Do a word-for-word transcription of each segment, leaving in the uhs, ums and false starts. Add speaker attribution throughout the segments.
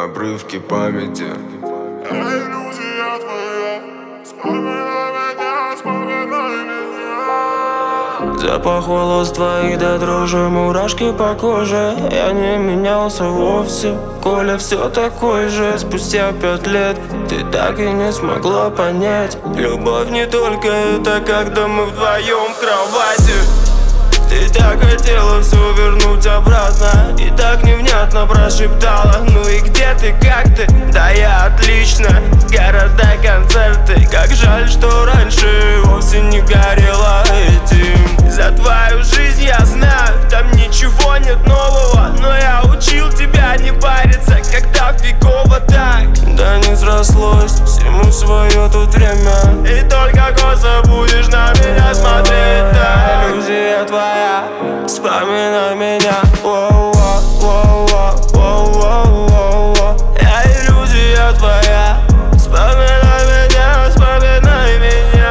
Speaker 1: обрывки памяти.
Speaker 2: Эй, иллюзия твоя, вспоминай меня, вспоминай меня.
Speaker 3: Запах волос твоих до дрожи, мурашки по коже. Я не менялся вовсе, Коля все такой же. Спустя пять лет ты так и не смогла понять. Любовь не только это, когда мы вдвоем в кровати. Ты так хотела все вернуть обратно и так невнятно прошептала: ну и где ты, как ты? Да я отлично, города, концерты. Как жаль, что раньше вовсе не горела этим. За твою жизнь я знаю, там ничего нет нового, но я учил тебя не париться, когда фигово так. Да не срослось, всему свое тут время, и только косо будешь на меня смотреть, да. Иллюзия твоя, вспоминай меня. Воу-воу, воу-воу, воу-воу, воу-воу. Я иллюзия твоя, вспоминай меня, вспоминай меня.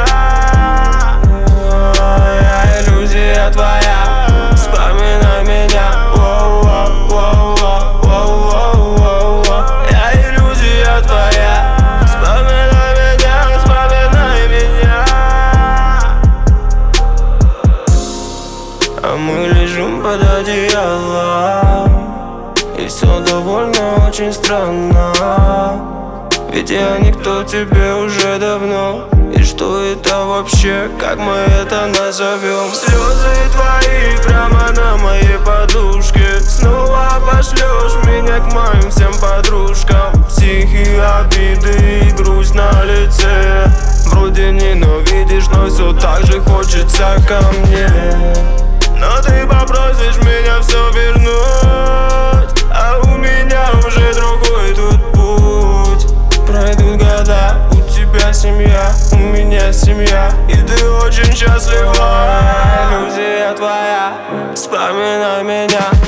Speaker 3: Я иллюзия твоя, вспоминай меня. Воу-воу, воу-воу, воу-воу, воу-воу. Я иллюзия твоя, вспоминай меня, вспоминай меня. А мы лежим под одеялом, и все довольно очень странно. Ведь я никто тебе уже давно. И что это вообще, как мы это назовем? Слезы твои прямо на моей подушке. Снова пошлешь меня к моим всем подружкам. Психи, обиды и грусть на лице. Вроде ненавидишь, но все так же хочется ко мне. Но ты попросишь меня все вернуть, а у меня уже другой тут путь. Пройдут года, у тебя семья, у меня семья, и ты очень счастлива. Иллюзия твоя, вспоминай меня.